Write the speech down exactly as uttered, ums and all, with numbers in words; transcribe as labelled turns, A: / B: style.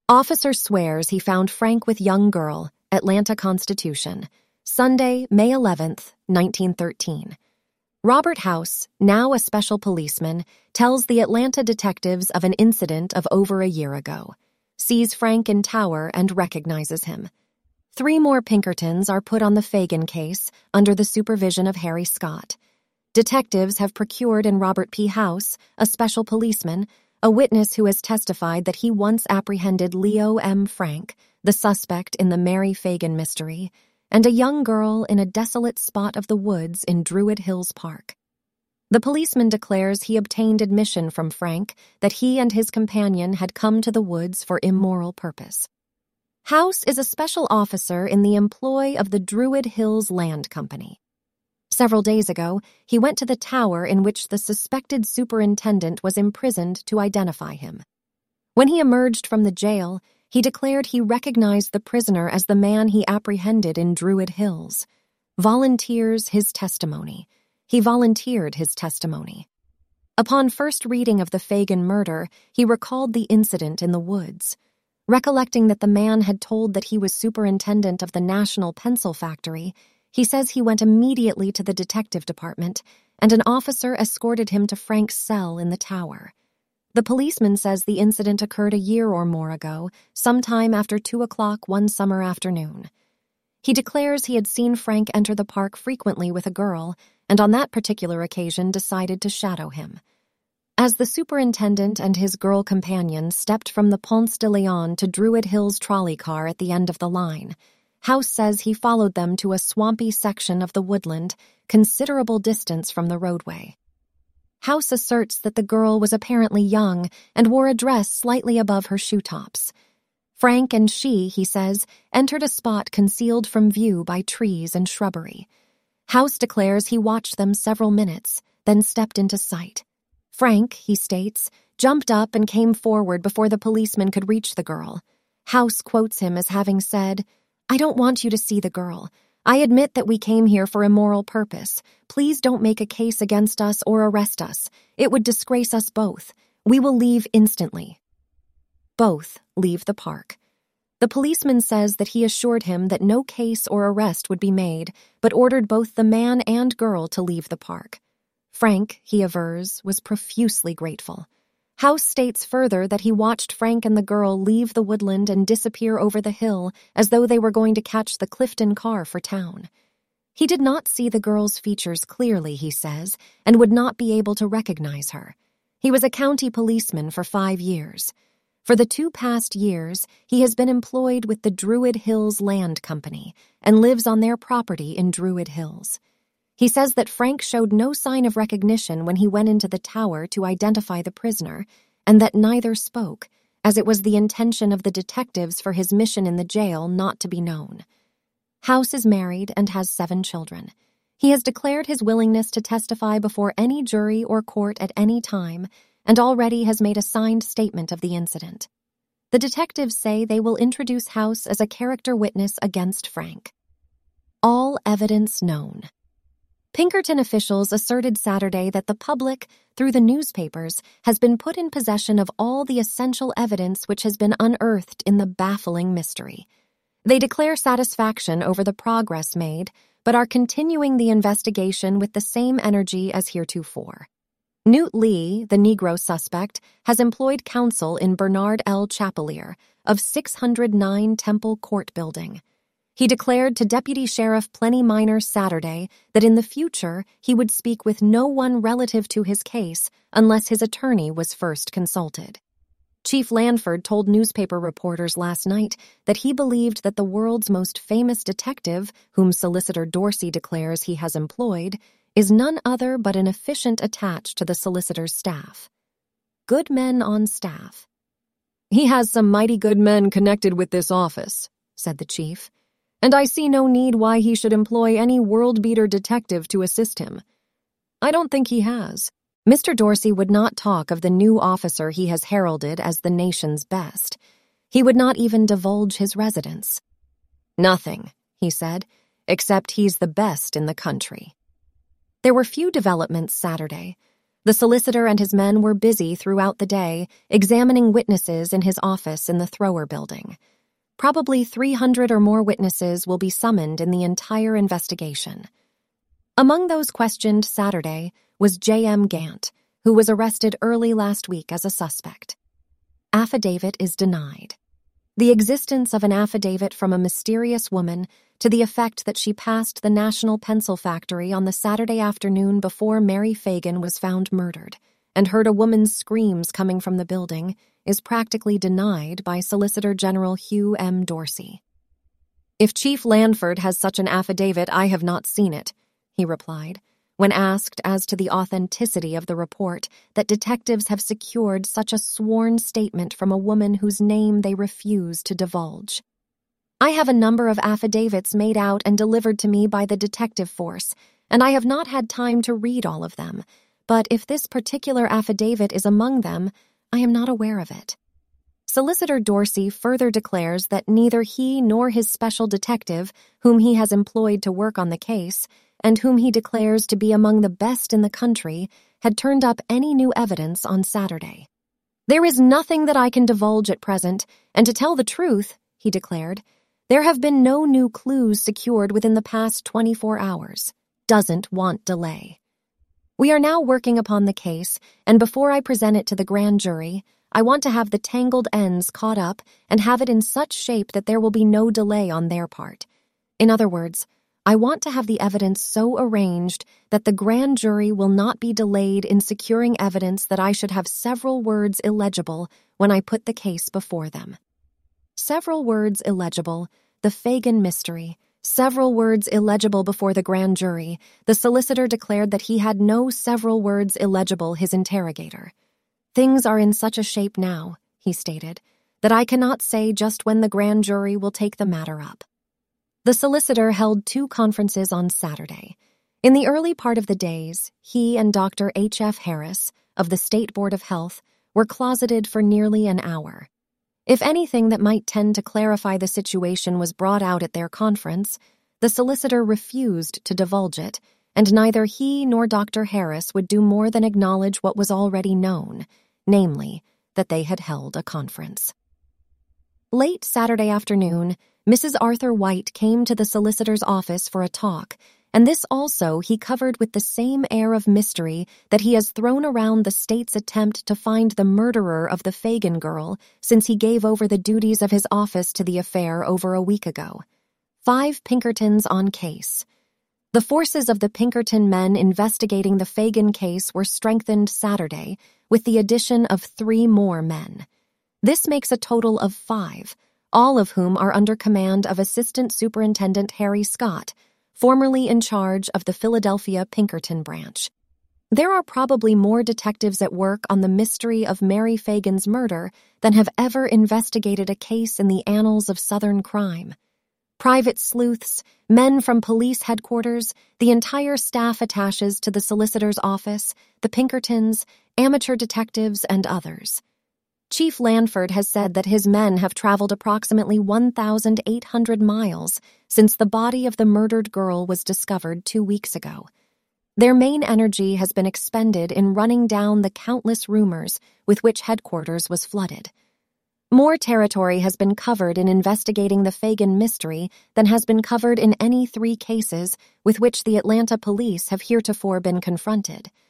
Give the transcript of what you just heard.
A: Officer swears he found Frank with young girl, Atlanta Constitution, Sunday, May eleventh, nineteen thirteen. Robert House, now a special policeman, tells the Atlanta detectives of an incident of over a year ago, sees Frank in Tower and recognizes him. Three more Pinkertons are put on the Fagan case under the supervision of Harry Scott. Detectives have procured in Robert P. House, a special policeman, a witness who has testified that he once apprehended Leo M. Frank, the suspect in the Mary Fagan mystery, and a young girl in a desolate spot of the woods in Druid Hills Park. The policeman declares he obtained admission from Frank that he and his companion had come to the woods for immoral purpose. House is a special officer in the employ of the Druid Hills Land Company. Several days ago, he went to the tower in which the suspected superintendent was imprisoned to identify him. When he emerged from the jail, he declared he recognized the prisoner as the man he apprehended in Druid Hills. Volunteers his testimony. He volunteered his testimony. Upon first reading of the Fagan murder, he recalled the incident in the woods. Recollecting that the man had told that he was superintendent of the National Pencil Factory, he says he went immediately to the detective department, and an officer escorted him to Frank's cell in the tower. The policeman says the incident occurred a year or more ago, sometime after two o'clock one summer afternoon. He declares he had seen Frank enter the park frequently with a girl, and on that particular occasion decided to shadow him. As the superintendent and his girl companion stepped from the Ponce de Leon to Druid Hills trolley car at the end of the line, House says he followed them to a swampy section of the woodland, considerable distance from the roadway. House asserts that the girl was apparently young and wore a dress slightly above her shoe tops. Frank and she, he says, entered a spot concealed from view by trees and shrubbery. House declares he watched them several minutes, then stepped into sight. Frank, he states, jumped up and came forward before the policeman could reach the girl. House quotes him as having said, "I don't want you to see the girl. I admit that we came here for immoral purpose. Please don't make a case against us or arrest us. It would disgrace us both. We will leave instantly." Both leave the park. The policeman says that he assured him that no case or arrest would be made, but ordered both the man and girl to leave the park. Frank, he avers, was profusely grateful. House states further that he watched Frank and the girl leave the woodland and disappear over the hill as though they were going to catch the Clifton car for town. He did not see the girl's features clearly, he says, and would not be able to recognize her. He was a county policeman for five years. For the two past years, he has been employed with the Druid Hills Land Company and lives on their property in Druid Hills. He says that Frank showed no sign of recognition when he went into the tower to identify the prisoner, and that neither spoke, as it was the intention of the detectives for his mission in the jail not to be known. House is married and has seven children. He has declared his willingness to testify before any jury or court at any time, and already has made a signed statement of the incident. The detectives say they will introduce House as a character witness against Frank. All evidence known. Pinkerton officials asserted Saturday that the public, through the newspapers, has been put in possession of all the essential evidence which has been unearthed in the baffling mystery. They declare satisfaction over the progress made, but are continuing the investigation with the same energy as heretofore. Newt Lee, the Negro suspect, has employed counsel in Bernard L. Chapelier of six hundred nine Temple Court Building. He declared to Deputy Sheriff Plenty Minor Saturday that in the future he would speak with no one relative to his case unless his attorney was first consulted. Chief Lanford told newspaper reporters last night that he believed that the world's most famous detective, whom Solicitor Dorsey declares he has employed, is none other but an efficient attached to the solicitor's staff. Good men on staff. "He has some mighty good men connected with this office," said the chief, "and I see no need why he should employ any world-beater detective to assist him. I don't think he has." Mister Dorsey would not talk of the new officer he has heralded as the nation's best. He would not even divulge his residence. "Nothing," he said, "except he's the best in the country." There were few developments Saturday. The solicitor and his men were busy throughout the day examining witnesses in his office in the Thrower Building. Probably three hundred or more witnesses will be summoned in the entire investigation. Among those questioned Saturday was J M Gant, who was arrested early last week as a suspect. Affidavit is denied. The existence of an affidavit from a mysterious woman to the effect that she passed the National Pencil Factory on the Saturday afternoon before Mary Fagan was found murdered and heard a woman's screams coming from the building is practically denied by Solicitor General Hugh M. Dorsey. "If Chief Lanford has such an affidavit, I have not seen it," he replied, when asked as to the authenticity of the report that detectives have secured such a sworn statement from a woman whose name they refuse to divulge. "I have a number of affidavits made out and delivered to me by the detective force, and I have not had time to read all of them, but if this particular affidavit is among them, I am not aware of it." Solicitor Dorsey further declares that neither he nor his special detective, whom he has employed to work on the case, and whom he declares to be among the best in the country, had turned up any new evidence on Saturday. "There is nothing that I can divulge at present, and to tell the truth," he declared, "there have been no new clues secured within the past twenty-four hours. Doesn't want delay. We are now working upon the case, and before I present it to the grand jury, I want to have the tangled ends caught up and have it in such shape that there will be no delay on their part. In other words, I want to have the evidence so arranged that the grand jury will not be delayed in securing evidence that I should have several words illegible when I put the case before them." Several words illegible, the Fagan mystery, several words illegible before the grand jury. The solicitor declared that he had no several words illegible his interrogator. "Things are in such a shape now," he stated, "that I cannot say just when the grand jury will take the matter up." The solicitor held two conferences on Saturday. In the early part of the days, he and Doctor H F Harris, of the State Board of Health, were closeted for nearly an hour. If anything that might tend to clarify the situation was brought out at their conference, the solicitor refused to divulge it, and neither he nor Doctor Harris would do more than acknowledge what was already known, namely, that they had held a conference. Late Saturday afternoon, Missus Arthur White came to the solicitor's office for a talk, and this also he covered with the same air of mystery that he has thrown around the state's attempt to find the murderer of the Fagan girl since he gave over the duties of his office to the affair over a week ago. Five Pinkertons on case. The forces of the Pinkerton men investigating the Fagan case were strengthened Saturday with the addition of three more men. This makes a total of five, all of whom are under command of Assistant Superintendent Harry Scott, formerly in charge of the Philadelphia Pinkerton branch. There are probably more detectives at work on the mystery of Mary Fagan's murder than have ever investigated a case in the annals of Southern crime. Private sleuths, men from police headquarters, the entire staff attaches to the solicitor's office, the Pinkertons, amateur detectives, and others. Chief Lanford has said that his men have traveled approximately one thousand eight hundred miles since the body of the murdered girl was discovered two weeks ago. Their main energy has been expended in running down the countless rumors with which headquarters was flooded. More territory has been covered in investigating the Fagan mystery than has been covered in any three cases with which the Atlanta police have heretofore been confronted.